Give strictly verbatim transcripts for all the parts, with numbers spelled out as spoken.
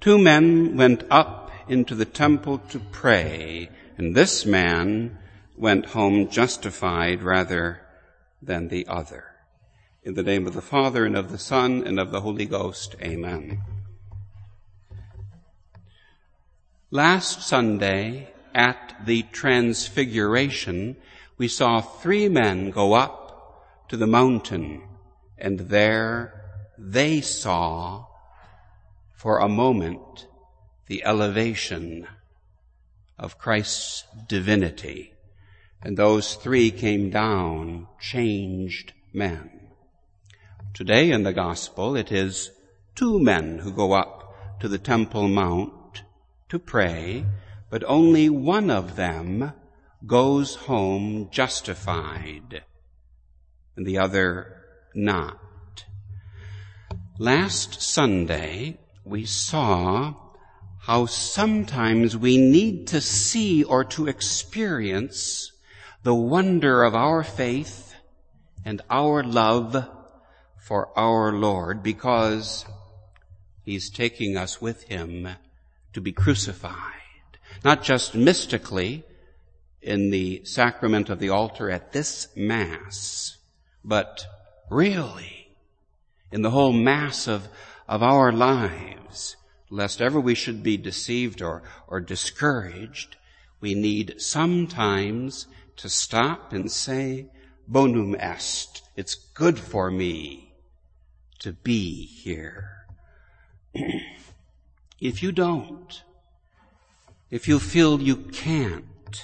Two men went up into the temple to pray, and this man went home justified rather than the other. In the name of the Father, and of the Son, and of the Holy Ghost, amen. Last Sunday, at the Transfiguration, we saw three men go up to the mountain, and there they saw, for a moment, the elevation of Christ's divinity. And those three came down, changed men. Today in the Gospel, it is two men who go up to the Temple Mount to pray, but only one of them goes home justified, and the other not. Last Sunday, we saw how sometimes we need to see or to experience the wonder of our faith and our love for our Lord, because He's taking us with Him to be crucified. Not just mystically in the sacrament of the altar at this Mass, but really in the whole Mass of, of our lives. Lest ever we should be deceived or, or discouraged, we need sometimes to stop and say, bonum est, it's good for me to be here. If you don't, if you feel you can't,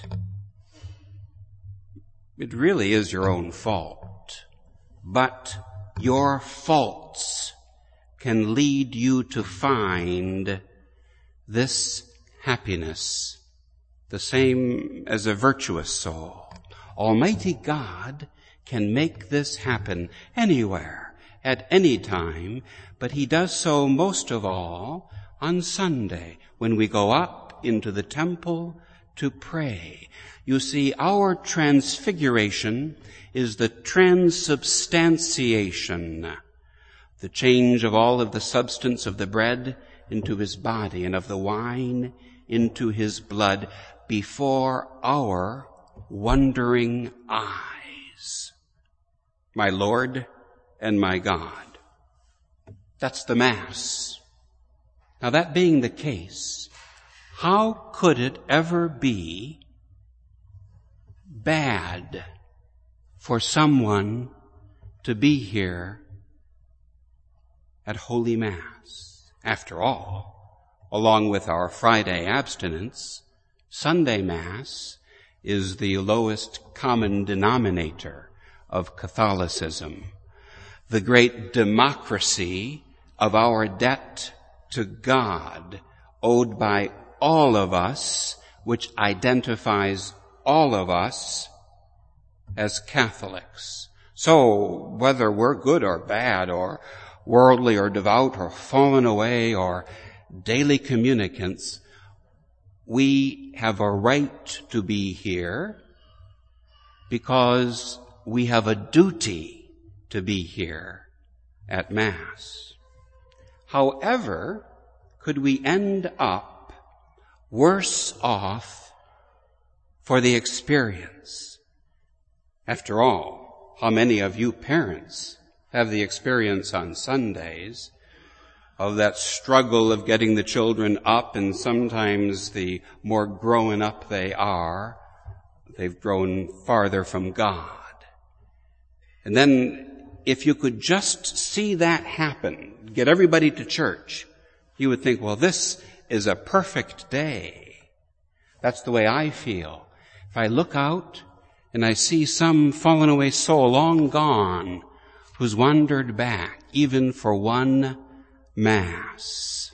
it really is your own fault. But your faults can lead you to find this happiness, the same as a virtuous soul. Almighty God can make this happen anywhere, at any time, but He does so most of all on Sunday, when we go up into the temple to pray. You see, our transfiguration is the transubstantiation, the change of all of the substance of the bread into His body and of the wine into His blood before our wondering eyes. My Lord and my God. That's the Mass. Now, that being the case, how could it ever be bad for someone to be here at Holy Mass? After all, along with our Friday abstinence, Sunday Mass is the lowest common denominator of Catholicism, the great democracy of our debt to God, owed by all of us, which identifies all of us as Catholics. So, whether we're good or bad, or worldly or devout, or fallen away, or daily communicants, we have a right to be here because we have a duty to be here at Mass. However, could we end up worse off for the experience? After all, how many of you parents have the experience on Sundays of that struggle of getting the children up, and sometimes the more grown up they are, they've grown farther from God. And then if you could just see that happen, get everybody to church, you would think, well, this is a perfect day. That's the way I feel. If I look out and I see some fallen away soul long gone who's wandered back even for one Mass,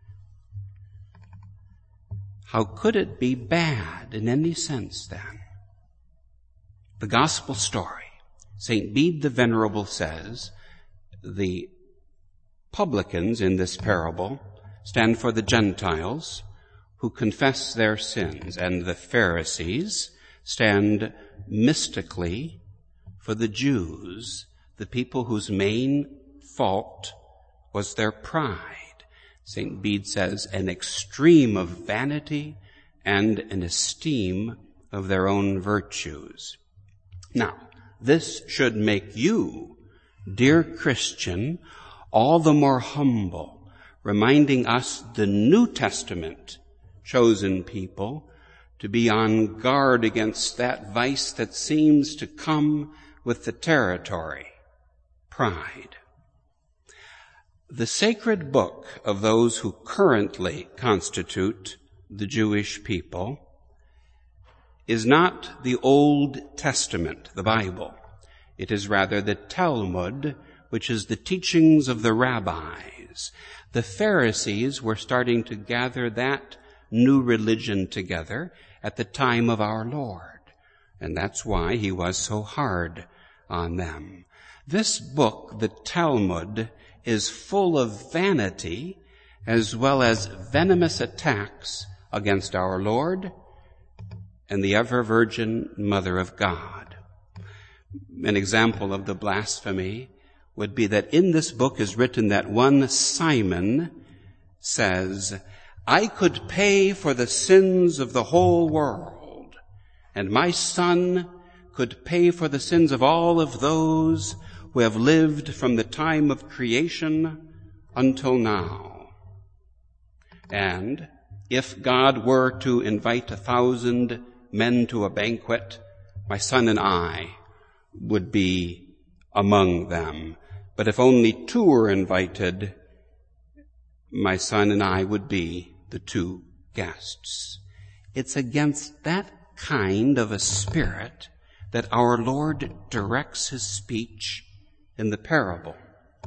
how could it be bad in any sense then? The gospel story. Saint Bede the Venerable says, the publicans in this parable stand for the Gentiles who confess their sins, and the Pharisees stand mystically for the Jews, the people whose main fault was their pride. Saint Bede says, an extreme of vanity and an esteem of their own virtues. Now, this should make you, dear Christian, all the more humble, reminding us, the New Testament chosen people, to be on guard against that vice that seems to come with the territory, pride. The sacred book of those who currently constitute the Jewish people is not the Old Testament, the Bible. It is rather the Talmud, which is the teachings of the rabbis. The Pharisees were starting to gather that new religion together at the time of our Lord, and that's why he was so hard on them. This book, the Talmud, is full of vanity as well as venomous attacks against our Lord and the ever-Virgin Mother of God. An example of the blasphemy would be that in this book is written that one Simon says, I could pay for the sins of the whole world, and my son could pay for the sins of all of those who have lived from the time of creation until now. And if God were to invite a thousand men to a banquet, my son and I would be among them. But if only two were invited, my son and I would be the two guests. It's against that kind of a spirit that our Lord directs his speech in the parable.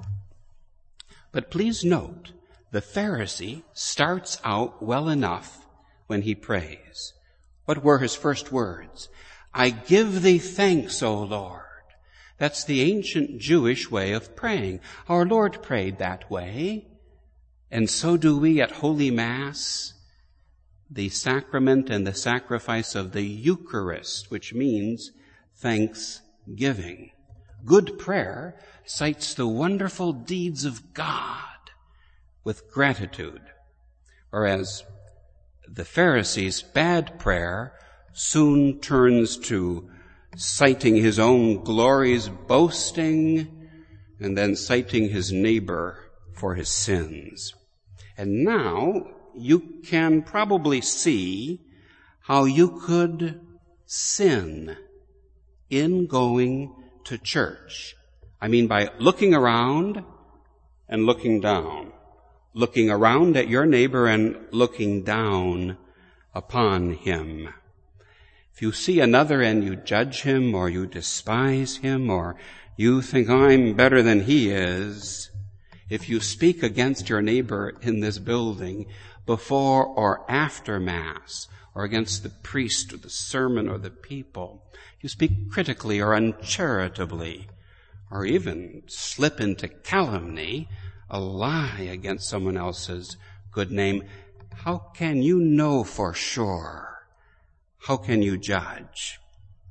But please note, the Pharisee starts out well enough when he prays. What were his first words? I give thee thanks, O Lord. That's the ancient Jewish way of praying. Our Lord prayed that way, and so do we at Holy Mass, the sacrament and the sacrifice of the Eucharist, which means thanksgiving. Good prayer cites the wonderful deeds of God with gratitude, whereas the Pharisees' bad prayer soon turns to citing his own glories, boasting, and then citing his neighbor for his sins. And now you can probably see how you could sin in going to church. I mean, by looking around and looking down. Looking around at your neighbor and looking down upon him. If you see another and you judge him, or you despise him, or you think, I'm better than he is, if you speak against your neighbor in this building before or after Mass, or against the priest or the sermon or the people, you speak critically or uncharitably, or even slip into calumny, a lie against someone else's good name, how can you know for sure? How can you judge?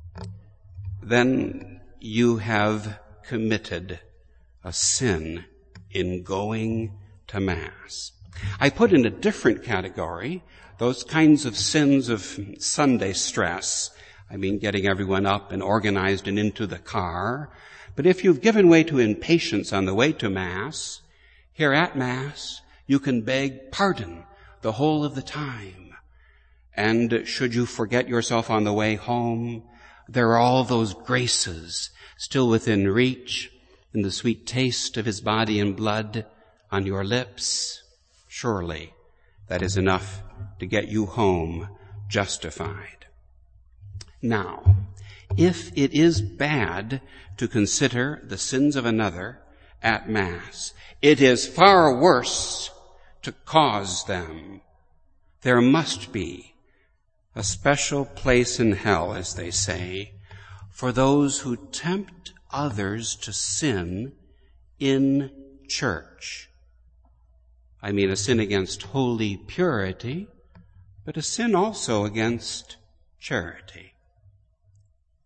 Then you have committed a sin in going to Mass. I put in a different category those kinds of sins of Sunday stress. I mean, getting everyone up and organized and into the car. But if you've given way to impatience on the way to Mass, here at Mass, you can beg pardon the whole of the time. And should you forget yourself on the way home, there are all those graces still within reach, and the sweet taste of his body and blood on your lips. Surely that is enough to get you home justified. Now, if it is bad to consider the sins of another at Mass, it is far worse to cause them. There must be a special place in hell, as they say, for those who tempt others to sin in church. I mean, a sin against holy purity, but a sin also against charity.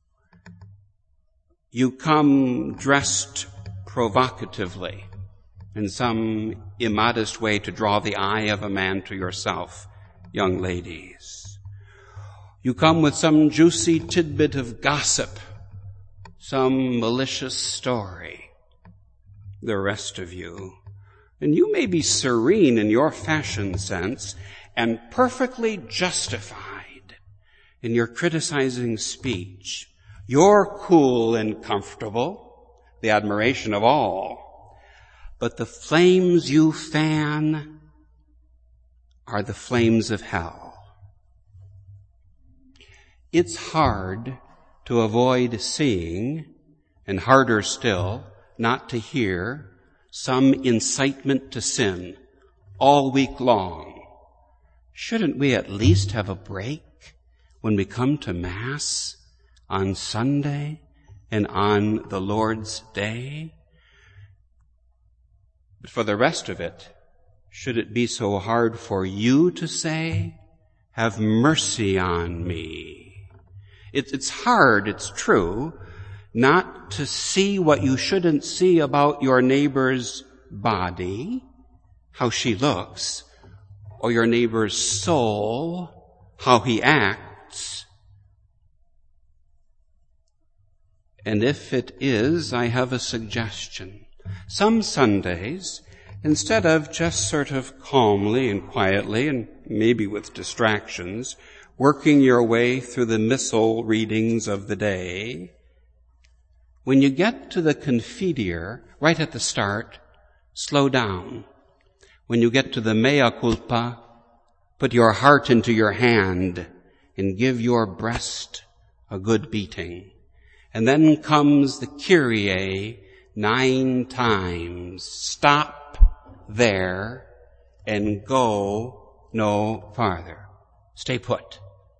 You come dressed provocatively in some immodest way to draw the eye of a man to yourself, young ladies. You come with some juicy tidbit of gossip, some malicious story. The rest of you, and you may be serene in your fashion sense and perfectly justified in your criticizing speech. You're cool and comfortable, the admiration of all. But the flames you fan are the flames of hell. It's hard to avoid seeing, and harder still, not to hear some incitement to sin all week long. Shouldn't we at least have a break when we come to Mass on Sunday and on the Lord's Day? But for the rest of it, should it be so hard for you to say, "Have mercy on me"? It, it's hard, it's true, not to see what you shouldn't see about your neighbor's body, how she looks, or your neighbor's soul, how he acts. And if it is, I have a suggestion. Some Sundays, instead of just sort of calmly and quietly, and maybe with distractions, working your way through the missal readings of the day, when you get to the Confiteor, right at the start, slow down. When you get to the mea culpa, put your heart into your hand and give your breast a good beating. And then comes the Kyrie nine times. Stop there and go no farther. Stay put.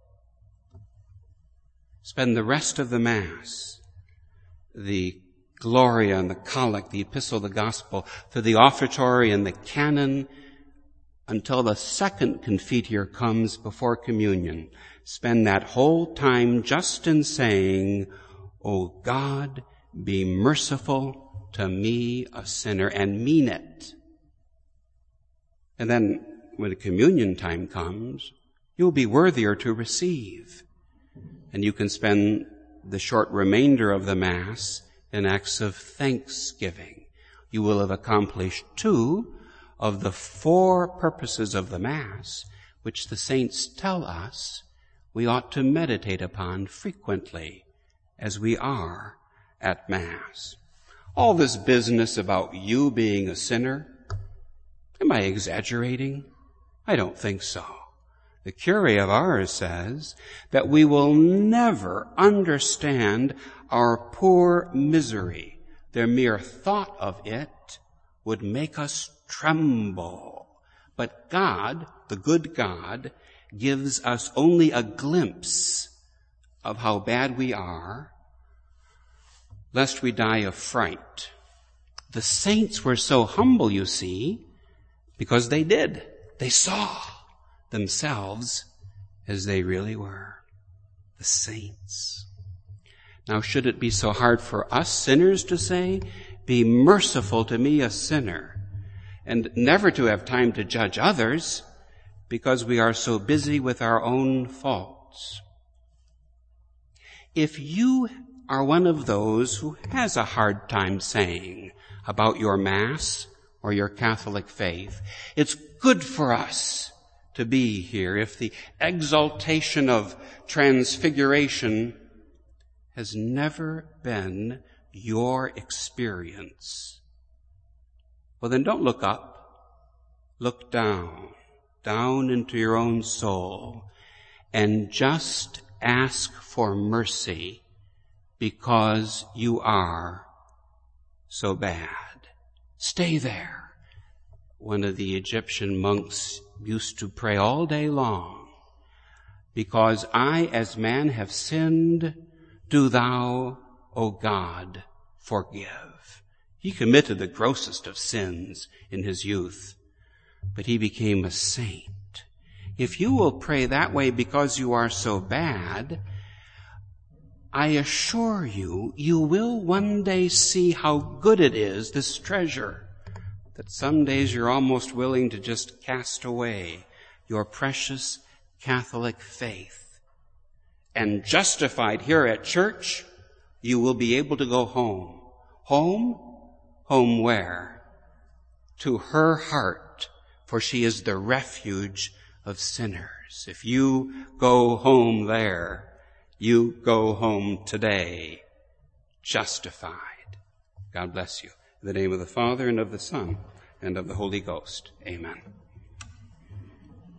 Spend the rest of the Mass, the Gloria and the Collect, the Epistle, the Gospel, through the offertory and the canon, until the second Confiteor comes before communion. Spend that whole time just in saying, "O God, be merciful to me, a sinner," and mean it. And then when communion time comes, you'll be worthier to receive. And you can spend the short remainder of the Mass in acts of thanksgiving. You will have accomplished two of the four purposes of the Mass, which the saints tell us we ought to meditate upon frequently as we are at Mass. All this business about you being a sinner, am I exaggerating? I don't think so. The Curé of Ars says that we will never understand our poor misery. The mere thought of it would make us tremble. But God, the good God, gives us only a glimpse of how bad we are, lest we die of fright. The saints were so humble, you see, because they did. They saw themselves as they really were, the saints. Now, should it be so hard for us sinners to say, "Be merciful to me, a sinner," and never to have time to judge others because we are so busy with our own faults? If you are one of those who has a hard time saying about your Mass or your Catholic faith, it's good for us to be here if the exaltation of transfiguration has never been your experience. Well, then don't look up. Look down, down into your own soul, and just ask for mercy because you are so bad. Stay there. One of the Egyptian monks used to pray all day long, "Because I as man have sinned, do thou, O God, forgive." He committed the grossest of sins in his youth, but he became a saint. If you will pray that way because you are so bad, I assure you, you will one day see how good it is, this treasure that some days you're almost willing to just cast away your precious Catholic faith. And justified here at church, you will be able to go home. Home? Home where? To her heart, for she is the refuge of sinners. If you go home there, you go home today, justified. God bless you. In the name of the Father, and of the Son, and of the Holy Ghost. Amen.